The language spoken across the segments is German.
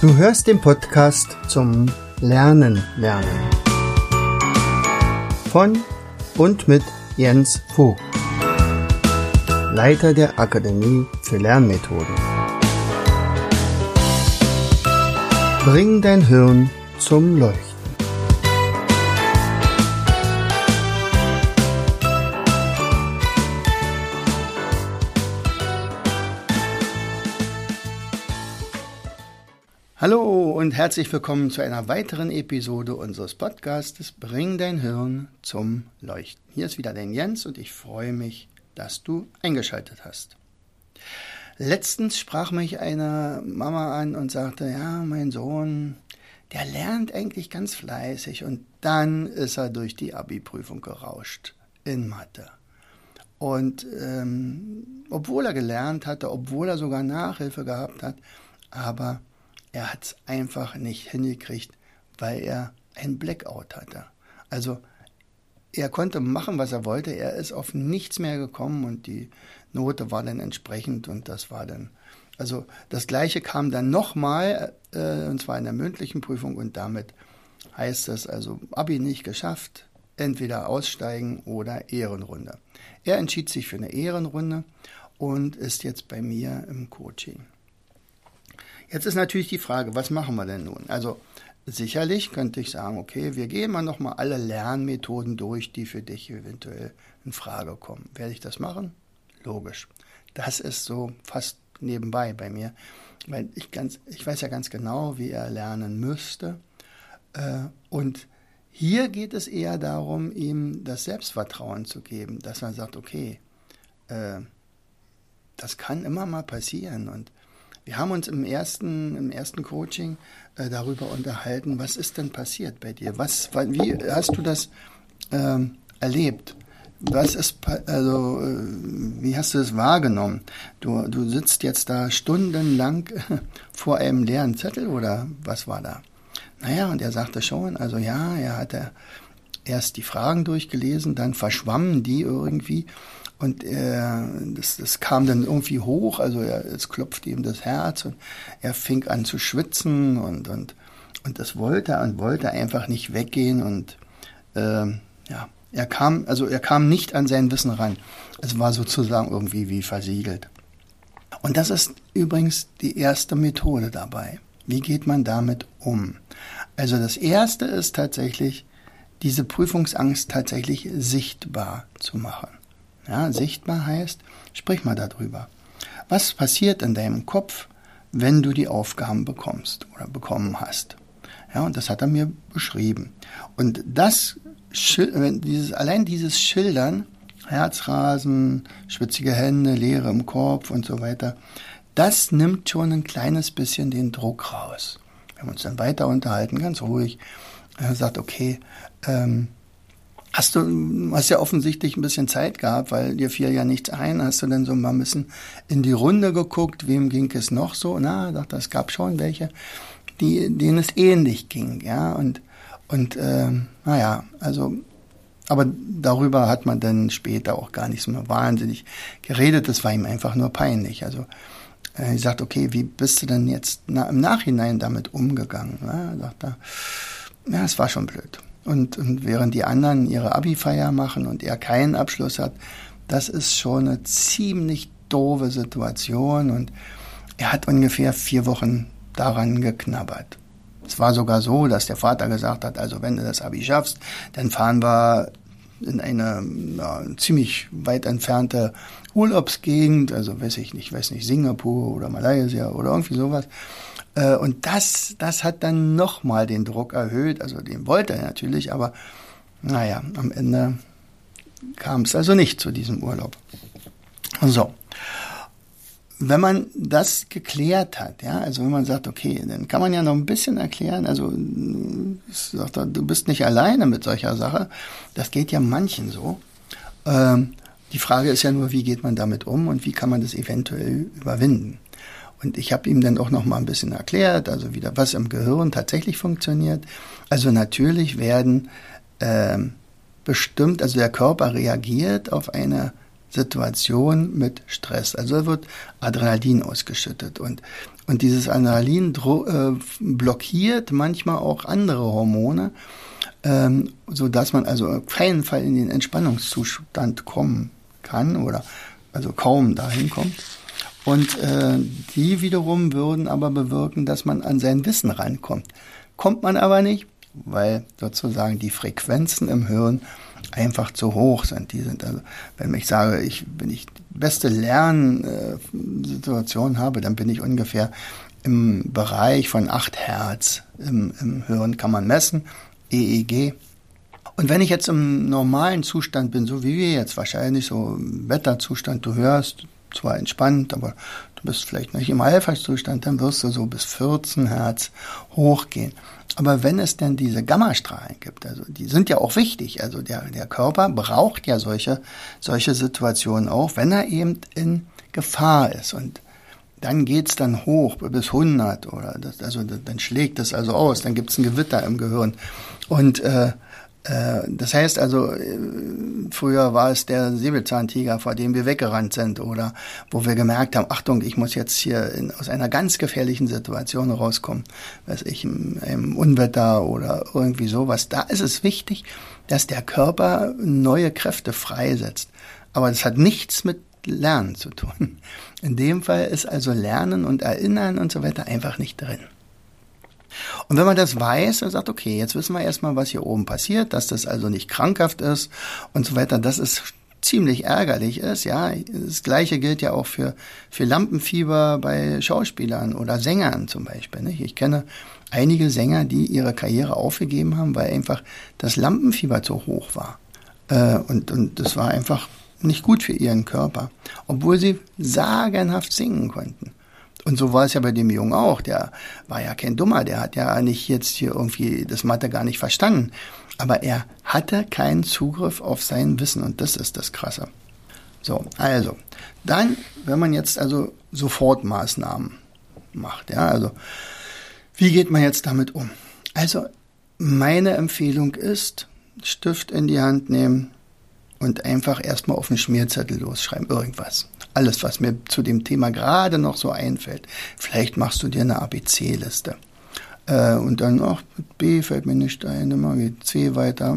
Du hörst den Podcast zum Lernen. Von und mit Jens Vogt, Leiter der Akademie für Lernmethoden. Bring dein Hirn zum Leuchten. Hallo und herzlich willkommen zu einer weiteren Episode unseres Podcasts Bring dein Hirn zum Leuchten. Hier ist wieder dein Jens und ich freue mich, dass du eingeschaltet hast. Letztens sprach mich eine Mama an und sagte, ja, mein Sohn, der lernt eigentlich ganz fleißig und dann ist er durch die Abi-Prüfung gerauscht in Mathe. Und obwohl er gelernt hatte, obwohl er sogar Nachhilfe gehabt hat, aber er hat es einfach nicht hingekriegt, weil er ein Blackout hatte. Also er konnte machen, was er wollte, er ist auf nichts mehr gekommen und die Note war dann entsprechend und das war dann, also das Gleiche kam dann nochmal, und zwar in der mündlichen Prüfung und damit heißt es also Abi nicht geschafft, entweder aussteigen oder Ehrenrunde. Er entschied sich für eine Ehrenrunde und ist jetzt bei mir im Coaching. Jetzt ist natürlich die Frage, was machen wir denn nun? Also sicherlich könnte ich sagen, okay, wir gehen mal nochmal alle Lernmethoden durch, die für dich eventuell in Frage kommen. Werde ich das machen? Logisch. Das ist so fast nebenbei bei mir, weil ich weiß ja ganz genau, wie er lernen müsste. Und hier geht es eher darum, ihm das Selbstvertrauen zu geben, dass man sagt, okay, das kann immer mal passieren und wir haben uns im ersten Coaching darüber unterhalten, was ist denn passiert bei dir? Wie hast du das erlebt? Wie hast du das wahrgenommen? Du sitzt jetzt da stundenlang vor einem leeren Zettel oder was war da? Naja, und er sagte schon, also ja, er hatte erst die Fragen durchgelesen, dann verschwammen die irgendwie. Und das kam dann irgendwie hoch, also es klopfte ihm das Herz und er fing an zu schwitzen und das wollte einfach nicht weggehen und er kam nicht an sein Wissen ran. Es war sozusagen irgendwie wie versiegelt. Und das ist übrigens die erste Methode dabei. Wie geht man damit um? Also das erste ist tatsächlich, diese Prüfungsangst tatsächlich sichtbar zu machen. Ja, sichtbar heißt, sprich mal darüber. Was passiert in deinem Kopf, wenn du die Aufgaben bekommst oder bekommen hast? Ja, und das hat er mir beschrieben. Und dieses Schildern, Herzrasen, schwitzige Hände, Leere im Kopf und so weiter, das nimmt schon ein kleines bisschen den Druck raus. Wir haben uns dann weiter unterhalten, ganz ruhig. Er sagt, okay, hast ja offensichtlich ein bisschen Zeit gehabt, weil dir fiel ja nichts ein. Hast du dann so mal ein bisschen in die Runde geguckt, wem ging es noch so? Na, dachte, es gab schon welche, denen es ähnlich ging, ja. Aber darüber hat man dann später auch gar nicht so mehr wahnsinnig geredet. Das war ihm einfach nur peinlich. Also ich sagte, okay, wie bist du denn jetzt im Nachhinein damit umgegangen? Ja, dachte, ja, es war schon blöd. Und während die anderen ihre Abi-Feier machen und er keinen Abschluss hat, das ist schon eine ziemlich doofe Situation und er hat ungefähr 4 Wochen daran geknabbert. Es war sogar so, dass der Vater gesagt hat, also wenn du das Abi schaffst, dann fahren wir in eine ziemlich weit entfernte Urlaubsgegend, also weiß nicht, Singapur oder Malaysia oder irgendwie sowas. Und das hat dann nochmal den Druck erhöht, also den wollte er natürlich, aber naja, am Ende kam es also nicht zu diesem Urlaub. So, wenn man das geklärt hat, ja, also wenn man sagt, okay, dann kann man ja noch ein bisschen erklären, also sagt er, du bist nicht alleine mit solcher Sache, das geht ja manchen so. Die Frage ist ja nur, wie geht man damit um und wie kann man das eventuell überwinden? Und ich habe ihm dann auch noch mal ein bisschen erklärt, also wieder was im Gehirn tatsächlich funktioniert. Also natürlich werden also der Körper reagiert auf eine Situation mit Stress. Also da wird Adrenalin ausgeschüttet und dieses Adrenalin blockiert manchmal auch andere Hormone, so dass man also auf keinen Fall in den Entspannungszustand kommen kann oder also kaum dahin kommt. Und die wiederum würden aber bewirken, dass man an sein Wissen rankommt. Kommt man aber nicht, weil sozusagen die Frequenzen im Hirn einfach zu hoch sind. Die sind also, wenn ich sage, wenn ich die beste Lernsituation habe, dann bin ich ungefähr im Bereich von 8 Hertz im Hirn, kann man messen, EEG. Und wenn ich jetzt im normalen Zustand bin, so wie wir jetzt wahrscheinlich, so im Wetterzustand, du hörst, zwar entspannt, aber du bist vielleicht nicht im Alpha-Zustand, dann wirst du so bis 14 Hertz hochgehen. Aber wenn es denn diese Gammastrahlen gibt, also die sind ja auch wichtig, also der Körper braucht ja solche Situationen auch, wenn er eben in Gefahr ist. Und dann geht's dann hoch bis 100 oder dann schlägt es also aus, dann gibt's ein Gewitter im Gehirn. Und das heißt also, früher war es der Säbelzahntiger, vor dem wir weggerannt sind oder wo wir gemerkt haben, Achtung, ich muss jetzt hier aus einer ganz gefährlichen Situation rauskommen, weiß ich, im Unwetter oder irgendwie sowas. Da ist es wichtig, dass der Körper neue Kräfte freisetzt. Aber das hat nichts mit Lernen zu tun. In dem Fall ist also Lernen und Erinnern und so weiter einfach nicht drin. Und wenn man das weiß und sagt, okay, jetzt wissen wir erstmal, was hier oben passiert, dass das also nicht krankhaft ist und so weiter, dass es ziemlich ärgerlich ist, ja. Das Gleiche gilt ja auch für Lampenfieber bei Schauspielern oder Sängern zum Beispiel, nicht? Ich kenne einige Sänger, die ihre Karriere aufgegeben haben, weil einfach das Lampenfieber zu hoch war. Und das war einfach nicht gut für ihren Körper, obwohl sie sagenhaft singen konnten. Und so war es ja bei dem Jungen auch. Der war ja kein Dummer, der hat ja nicht jetzt hier irgendwie das Mathe gar nicht verstanden. Aber er hatte keinen Zugriff auf sein Wissen und das ist das Krasse. So, also, dann, wenn man jetzt also Sofortmaßnahmen macht, ja, also, wie geht man jetzt damit um? Also, meine Empfehlung ist, Stift in die Hand nehmen und einfach erstmal auf einen Schmierzettel losschreiben, irgendwas. Alles, was mir zu dem Thema gerade noch so einfällt. Vielleicht machst du dir eine ABC-Liste. Und dann, mit B fällt mir nicht ein, dann mache ich C weiter,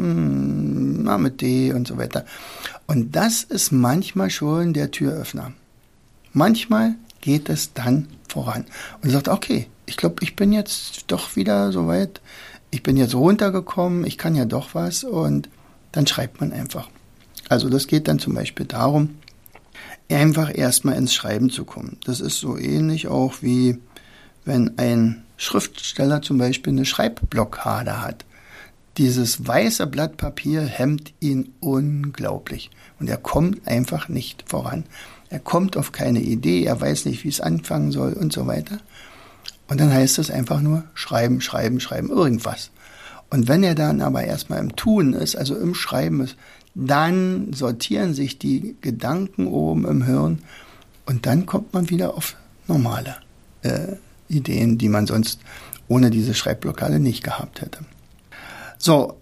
mit D und so weiter. Und das ist manchmal schon der Türöffner. Manchmal geht es dann voran. Und sagt, okay, ich glaube, ich bin jetzt doch wieder so weit, ich bin jetzt runtergekommen, ich kann ja doch was und dann schreibt man einfach. Also das geht dann zum Beispiel darum, einfach erstmal ins Schreiben zu kommen. Das ist so ähnlich auch wie wenn ein Schriftsteller zum Beispiel eine Schreibblockade hat. Dieses weiße Blatt Papier hemmt ihn unglaublich und er kommt einfach nicht voran. Er kommt auf keine Idee, er weiß nicht, wie es anfangen soll und so weiter. Und dann heißt es einfach nur schreiben, schreiben, schreiben, irgendwas. Und wenn er dann aber erstmal im Tun ist, also im Schreiben ist, dann sortieren sich die Gedanken oben im Hirn und dann kommt man wieder auf normale Ideen, die man sonst ohne diese Schreibblockade nicht gehabt hätte. So,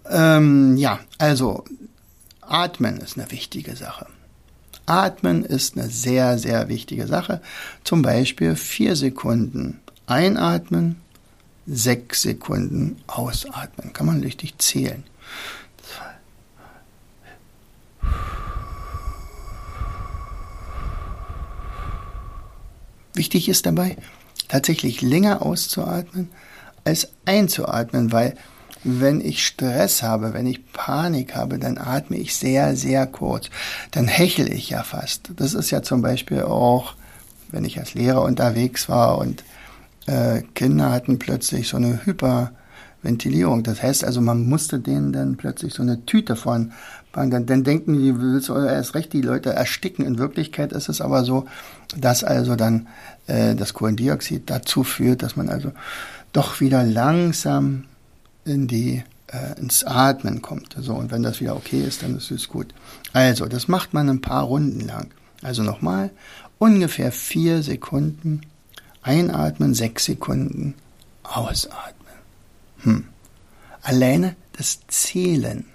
also Atmen ist eine wichtige Sache. Atmen ist eine sehr, sehr wichtige Sache. Zum Beispiel 4 Sekunden einatmen, 6 Sekunden ausatmen. Kann man richtig zählen. Wichtig ist dabei, tatsächlich länger auszuatmen als einzuatmen, weil wenn ich Stress habe, wenn ich Panik habe, dann atme ich sehr, sehr kurz. Dann hechle ich ja fast. Das ist ja zum Beispiel auch, wenn ich als Lehrer unterwegs war und Kinder hatten plötzlich so eine Hyperventilierung. Das heißt also, man musste denen dann plötzlich so eine Tüte von, dann denken die, willst du erst recht die Leute ersticken. In Wirklichkeit ist es aber so, dass also dann das Kohlendioxid dazu führt, dass man also doch wieder langsam ins Atmen kommt. So, und wenn das wieder okay ist, dann ist es gut. Also, das macht man ein paar Runden lang. Also nochmal, ungefähr 4 Sekunden einatmen, 6 Sekunden ausatmen. Alleine das Zählen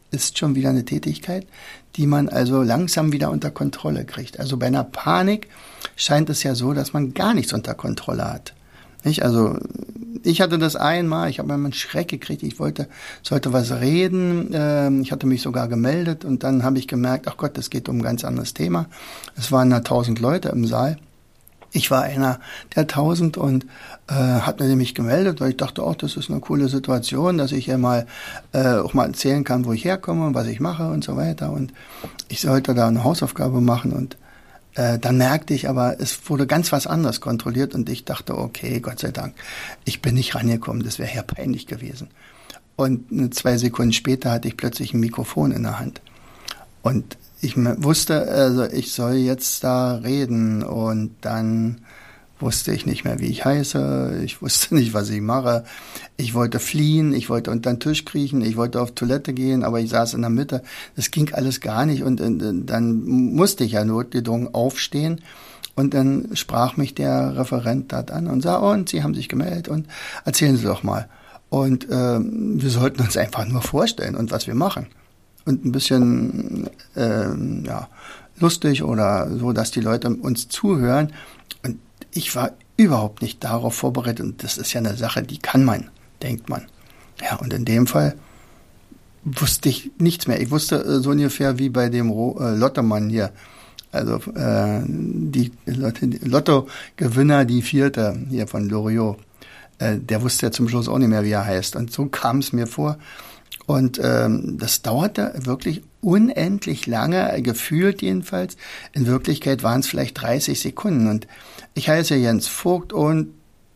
ist schon wieder eine Tätigkeit, die man also langsam wieder unter Kontrolle kriegt. Also bei einer Panik scheint es ja so, dass man gar nichts unter Kontrolle hat. Nicht? Also ich hatte das einmal, ich habe einmal einen Schreck gekriegt, sollte was reden, ich hatte mich sogar gemeldet und dann habe ich gemerkt, ach Gott, es geht um ein ganz anderes Thema. Es waren da 1000 Leute im Saal. Ich war einer der 1000 und hat mir nämlich gemeldet, weil ich dachte, oh, das ist eine coole Situation, dass ich ja auch mal erzählen kann, wo ich herkomme und was ich mache und so weiter. Und ich sollte da eine Hausaufgabe machen und dann merkte ich aber, es wurde ganz was anderes kontrolliert und ich dachte, okay, Gott sei Dank, ich bin nicht rangekommen, das wäre ja peinlich gewesen. Und 2 Sekunden später hatte ich plötzlich ein Mikrofon in der Hand. Und ich wusste, also ich soll jetzt da reden und dann wusste ich nicht mehr, wie ich heiße, ich wusste nicht, was ich mache. Ich wollte fliehen, ich wollte unter den Tisch kriechen, ich wollte auf Toilette gehen, aber ich saß in der Mitte. Das ging alles gar nicht und dann musste ich ja notgedrungen aufstehen und dann sprach mich der Referent dort an und sagte, und Sie haben sich gemeldet und erzählen Sie doch mal. Und wir sollten uns einfach nur vorstellen und was wir machen. Und ein bisschen lustig oder so, dass die Leute uns zuhören. Und ich war überhaupt nicht darauf vorbereitet. Und das ist ja eine Sache, die kann man, denkt man. Ja, und in dem Fall wusste ich nichts mehr. Ich wusste so ungefähr wie bei dem Lottomann hier. Also die Lottogewinner, die 4. hier von Loriot. Der wusste ja zum Schluss auch nicht mehr, wie er heißt. Und so kam es mir vor. Und das dauerte wirklich unendlich lange, gefühlt jedenfalls. In Wirklichkeit waren es vielleicht 30 Sekunden. Und ich heiße Jens Vogt und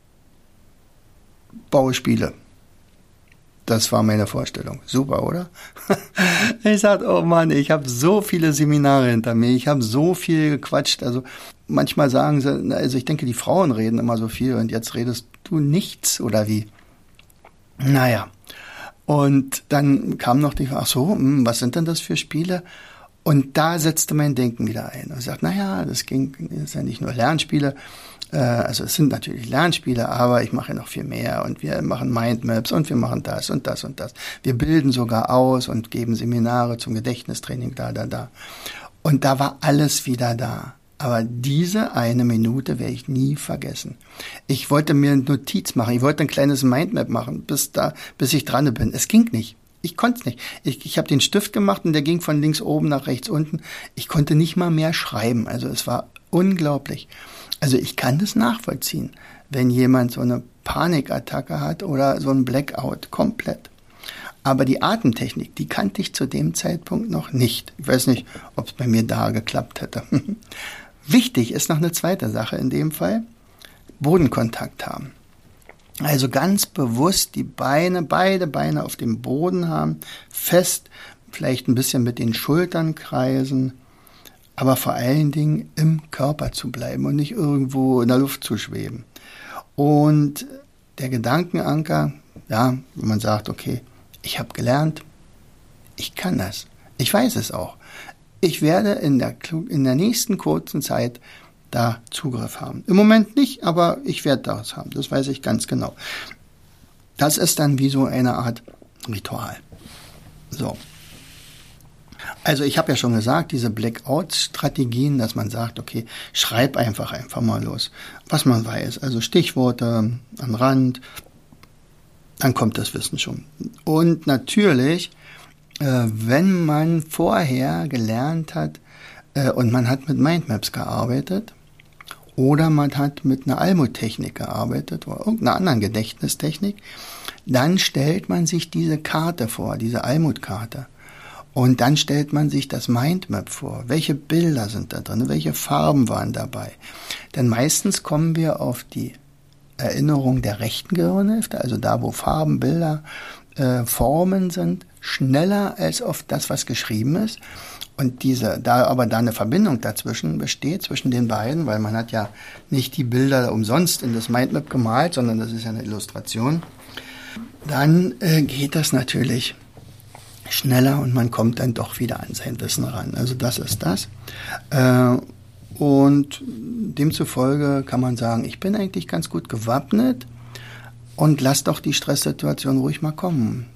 baue Spiele. Das war meine Vorstellung. Super, oder? Ich sagte, oh Mann, ich habe so viele Seminare hinter mir, ich habe so viel gequatscht. Also manchmal sagen sie, also ich denke, die Frauen reden immer so viel und jetzt redest du nichts oder wie? Naja. Und dann kam noch die Frage, ach so, was sind denn das für Spiele? Und da setzte mein Denken wieder ein. Und ich sagte, naja, das ist ja nicht nur Lernspiele, also es sind natürlich Lernspiele, aber ich mache ja noch viel mehr und wir machen Mindmaps und wir machen das und das und das. Wir bilden sogar aus und geben Seminare zum Gedächtnistraining, da. Und da war alles wieder da. Aber diese 1 Minute werde ich nie vergessen. Ich wollte mir eine Notiz machen, ich wollte ein kleines Mindmap machen, bis ich dran bin. Es ging nicht. Ich konnte es nicht. Ich habe den Stift gemacht und der ging von links oben nach rechts unten. Ich konnte nicht mal mehr schreiben. Also es war unglaublich. Also ich kann das nachvollziehen, wenn jemand so eine Panikattacke hat oder so ein Blackout komplett. Aber die Atemtechnik, die kannte ich zu dem Zeitpunkt noch nicht. Ich weiß nicht, ob es bei mir da geklappt hätte. Wichtig ist noch eine zweite Sache in dem Fall, Bodenkontakt haben. Also ganz bewusst beide Beine auf dem Boden haben, fest, vielleicht ein bisschen mit den Schultern kreisen, aber vor allen Dingen im Körper zu bleiben und nicht irgendwo in der Luft zu schweben. Und der Gedankenanker, ja, wenn man sagt, okay, ich habe gelernt, ich kann das, ich weiß es auch. Ich werde in der nächsten kurzen Zeit da Zugriff haben. Im Moment nicht, aber ich werde das haben. Das weiß ich ganz genau. Das ist dann wie so eine Art Ritual. So. Also ich habe ja schon gesagt, diese Blackout-Strategien, dass man sagt, okay, schreib einfach mal los, was man weiß. Also Stichworte am Rand, dann kommt das Wissen schon. Und natürlich, wenn man vorher gelernt hat und man hat mit Mindmaps gearbeitet oder man hat mit einer Almut-Technik gearbeitet oder irgendeiner anderen Gedächtnistechnik, dann stellt man sich diese Karte vor, diese Almut-Karte. Und dann stellt man sich das Mindmap vor. Welche Bilder sind da drin? Welche Farben waren dabei? Denn meistens kommen wir auf die Erinnerung der rechten Gehirnhälfte, also da, wo Farben, Bilder, Formen sind, schneller als auf das, was geschrieben ist. Und da aber da eine Verbindung dazwischen besteht, zwischen den beiden, weil man hat ja nicht die Bilder umsonst in das Mindmap gemalt, sondern das ist ja eine Illustration, dann geht das natürlich schneller und man kommt dann doch wieder an sein Wissen ran. Also das ist das. Und demzufolge kann man sagen, ich bin eigentlich ganz gut gewappnet und lass doch die Stresssituation ruhig mal kommen.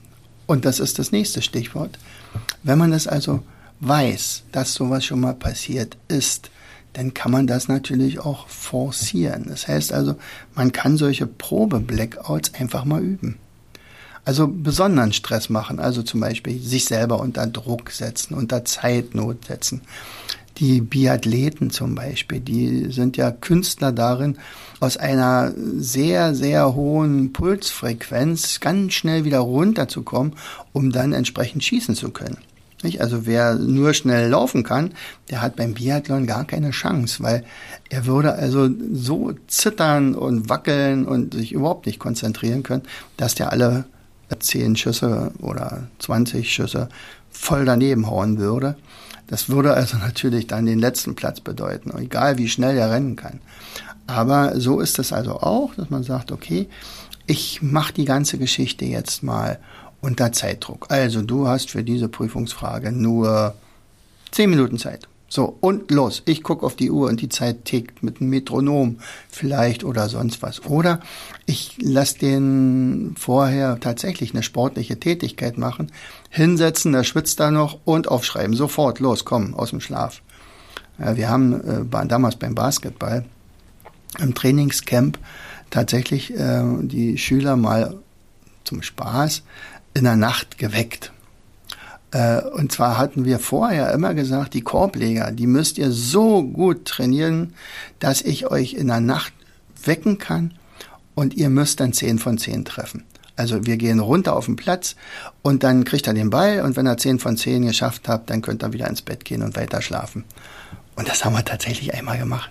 Und das ist das nächste Stichwort. Wenn man das also weiß, dass sowas schon mal passiert ist, dann kann man das natürlich auch forcieren. Das heißt also, man kann solche Probe-Blackouts einfach mal üben. Also besonderen Stress machen, also zum Beispiel sich selber unter Druck setzen, unter Zeitnot setzen. Die Biathleten zum Beispiel, die sind ja Künstler darin, aus einer sehr, sehr hohen Pulsfrequenz ganz schnell wieder runterzukommen, um dann entsprechend schießen zu können. Also wer nur schnell laufen kann, der hat beim Biathlon gar keine Chance, weil er würde also so zittern und wackeln und sich überhaupt nicht konzentrieren können, dass der alle 10 Schüsse oder 20 Schüsse voll daneben hauen würde. Das würde also natürlich dann den letzten Platz bedeuten, egal wie schnell er rennen kann. Aber so ist es also auch, dass man sagt, okay, ich mache die ganze Geschichte jetzt mal unter Zeitdruck. Also du hast für diese Prüfungsfrage nur 10 Minuten Zeit. So, und los. Ich gucke auf die Uhr und die Zeit tickt mit einem Metronom vielleicht oder sonst was. Oder ich lasse den vorher tatsächlich eine sportliche Tätigkeit machen, hinsetzen, der schwitzt da noch und aufschreiben. Sofort, los, komm, aus dem Schlaf. Ja, wir haben damals beim Basketball im Trainingscamp tatsächlich die Schüler mal zum Spaß in der Nacht geweckt. Und zwar hatten wir vorher immer gesagt, die Korbleger, die müsst ihr so gut trainieren, dass ich euch in der Nacht wecken kann und ihr müsst dann 10 von 10 treffen. Also wir gehen runter auf den Platz und dann kriegt er den Ball und wenn er 10 von 10 geschafft hat, dann könnt ihr wieder ins Bett gehen und weiter schlafen. Und das haben wir tatsächlich einmal gemacht.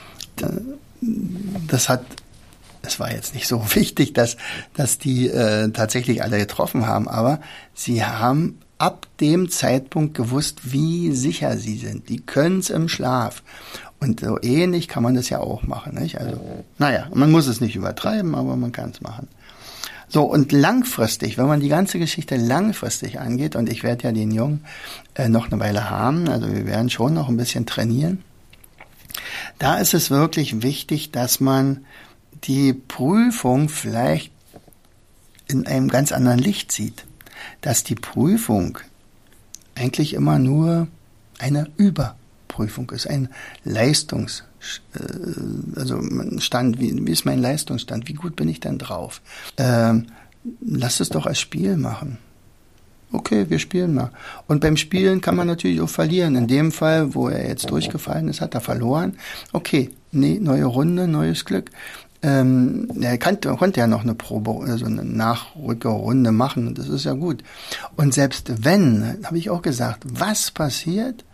Es war jetzt nicht so wichtig, dass die tatsächlich alle getroffen haben, aber sie haben ab dem Zeitpunkt gewusst, wie sicher sie sind. Die können es im Schlaf. Und so ähnlich kann man das ja auch machen, nicht? Also, naja, man muss es nicht übertreiben, aber man kann es machen. So, und langfristig, wenn man die ganze Geschichte langfristig angeht, und ich werde ja den Jungen noch eine Weile haben, also wir werden schon noch ein bisschen trainieren, da ist es wirklich wichtig, dass man die Prüfung vielleicht in einem ganz anderen Licht sieht. Dass die Prüfung eigentlich immer nur eine Überprüfung ist, ein Stand, wie ist mein Leistungsstand, wie gut bin ich denn drauf? Lasst es doch als Spiel machen. Okay, wir spielen mal. Und beim Spielen kann man natürlich auch verlieren. In dem Fall, wo er jetzt durchgefallen ist, hat er verloren. Okay, nee, neue Runde, neues Glück. Er konnte ja noch eine Probe, also eine Nachrückerrunde machen, und das ist ja gut. Und selbst wenn, habe ich auch gesagt, was passiert,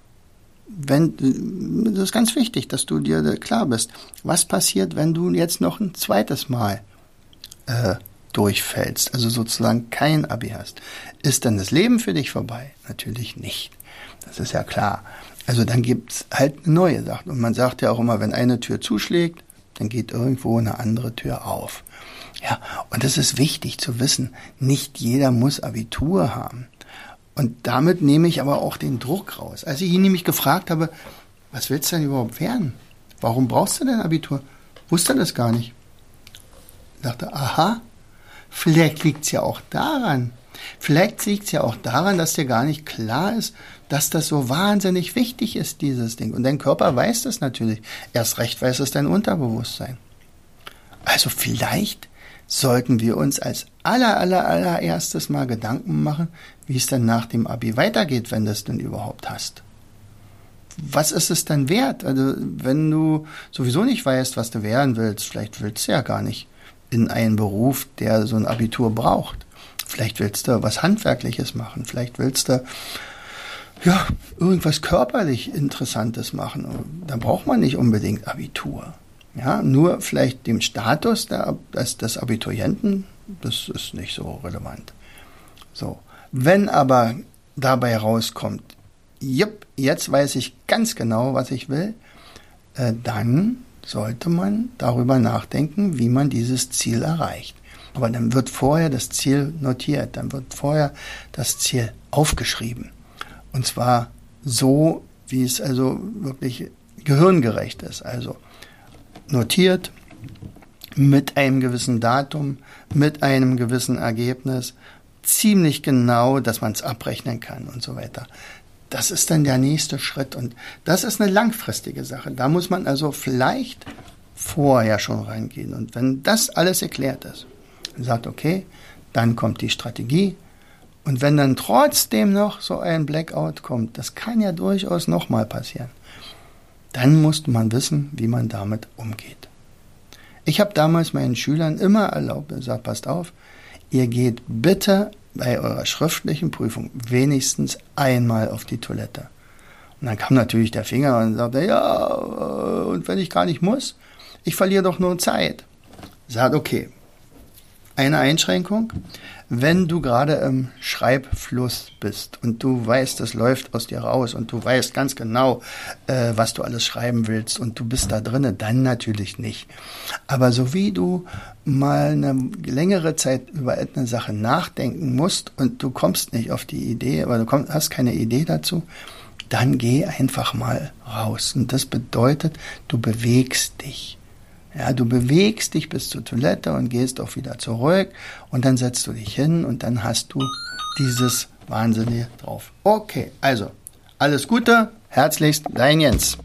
das ist ganz wichtig, dass du dir klar bist, was passiert, wenn du jetzt noch ein zweites Mal durchfällst, also sozusagen kein Abi hast. Ist dann das Leben für dich vorbei? Natürlich nicht. Das ist ja klar. Also dann gibt's halt eine neue Sache. Und man sagt ja auch immer, wenn eine Tür zuschlägt, dann geht irgendwo eine andere Tür auf. Ja, und das ist wichtig zu wissen. Nicht jeder muss Abitur haben. Und damit nehme ich aber auch den Druck raus. Als ich ihn nämlich gefragt habe, was willst du denn überhaupt werden? Warum brauchst du denn Abitur? Wusste er das gar nicht. Ich dachte, aha, vielleicht liegt's ja auch daran. Vielleicht liegt es ja auch daran, dass dir gar nicht klar ist, dass das so wahnsinnig wichtig ist, dieses Ding. Und dein Körper weiß das natürlich. Erst recht weiß es dein Unterbewusstsein. Also vielleicht sollten wir uns als allererstes mal Gedanken machen, wie es dann nach dem Abi weitergeht, wenn du es denn überhaupt hast. Was ist es dann wert? Also wenn du sowieso nicht weißt, was du werden willst, vielleicht willst du ja gar nicht in einen Beruf, der so ein Abitur braucht. Vielleicht willst du was Handwerkliches machen. Vielleicht willst du irgendwas körperlich Interessantes machen. Da braucht man nicht unbedingt Abitur. Ja, nur vielleicht dem Status des Abiturienten, das ist nicht so relevant. So. Wenn aber dabei rauskommt, jetzt weiß ich ganz genau, was ich will, dann sollte man darüber nachdenken, wie man dieses Ziel erreicht. Aber dann wird vorher das Ziel notiert, dann wird vorher das Ziel aufgeschrieben. Und zwar so, wie es also wirklich gehirngerecht ist. Also notiert mit einem gewissen Datum, mit einem gewissen Ergebnis ziemlich genau, dass man es abrechnen kann und so weiter. Das ist dann der nächste Schritt und das ist eine langfristige Sache. Da muss man also vielleicht vorher schon reingehen. Und wenn das alles erklärt ist, und sagt, okay, dann kommt die Strategie. Und wenn dann trotzdem noch so ein Blackout kommt, das kann ja durchaus nochmal passieren, dann muss man wissen, wie man damit umgeht. Ich habe damals meinen Schülern immer erlaubt, gesagt, passt auf, ihr geht bitte bei eurer schriftlichen Prüfung wenigstens einmal auf die Toilette. Und dann kam natürlich der Finger und sagte, ja, und wenn ich gar nicht muss, ich verliere doch nur Zeit. Sagt, okay, eine Einschränkung, wenn du gerade im Schreibfluss bist und du weißt, es läuft aus dir raus und du weißt ganz genau, was du alles schreiben willst und du bist da drinne, dann natürlich nicht. Aber so wie du mal eine längere Zeit über eine Sache nachdenken musst und du kommst nicht auf die Idee, aber du hast keine Idee dazu, dann geh einfach mal raus. Und das bedeutet, du bewegst dich. Ja, du bewegst dich bis zur Toilette und gehst auch wieder zurück und dann setzt du dich hin und dann hast du dieses Wahnsinnige drauf. Okay, also alles Gute, herzlichst, dein Jens.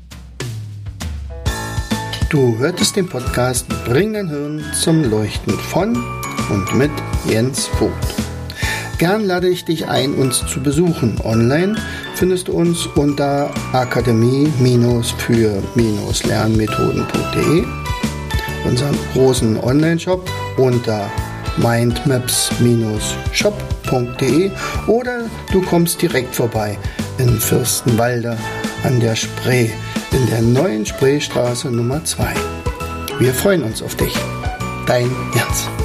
Du hörtest den Podcast Bring dein Hirn zum Leuchten von und mit Jens Vogt. Gern lade ich dich ein, uns zu besuchen. Online findest du uns unter akademie-für-lernmethoden.de, unseren großen Online-Shop unter mindmaps-shop.de oder du kommst direkt vorbei in Fürstenwalde an der Spree, in der neuen Spreestraße Nummer 2. Wir freuen uns auf dich. Dein Jens.